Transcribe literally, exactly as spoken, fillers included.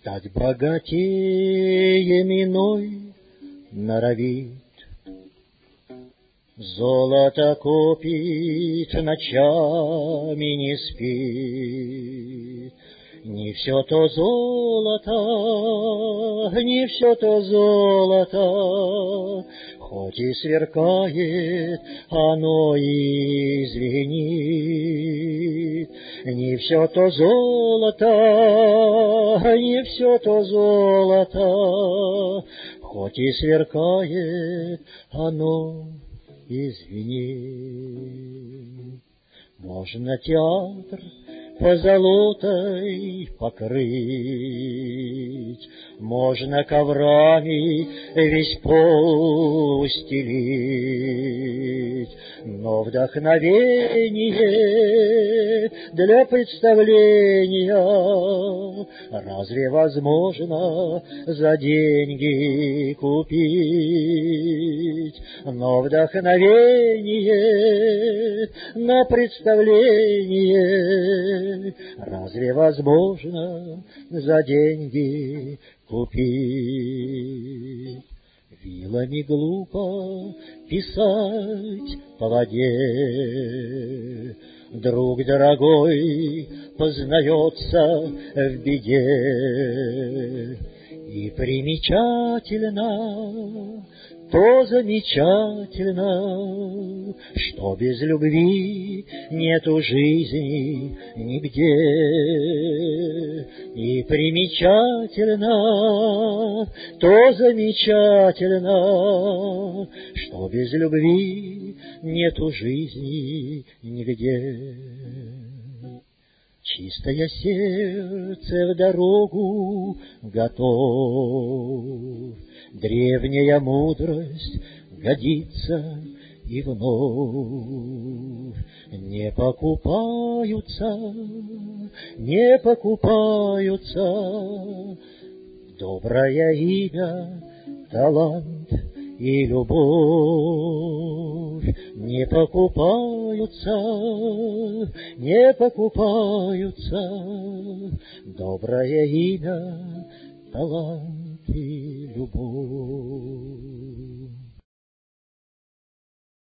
Стать богатеем иной норовит, золото копит, ночами не спит. Не все то золото, не все то золото, хоть и сверкает, оно и звенит. Не все то золото, не все то золото, хоть и сверкает, оно и звенит. Можно театр позолотой покрыть, можно коврами весь пол устелить, но вдохновение для представления разве возможно за деньги купить? Но вдохновение на представление разве возможно за деньги купить? Вилами глупо писать по воде, друг дорогой познается в беде. И примечательно, то замечательно, что без любви нету жизни нигде. И примечательно, то замечательно, что без любви нету жизни нигде. Чистое сердце в дорогу готов, древняя мудрость годится и вновь. Не покупаются, не покупаются доброе имя, талант и любовь. Не покупаются, не покупаются доброе имя, талант и любовь.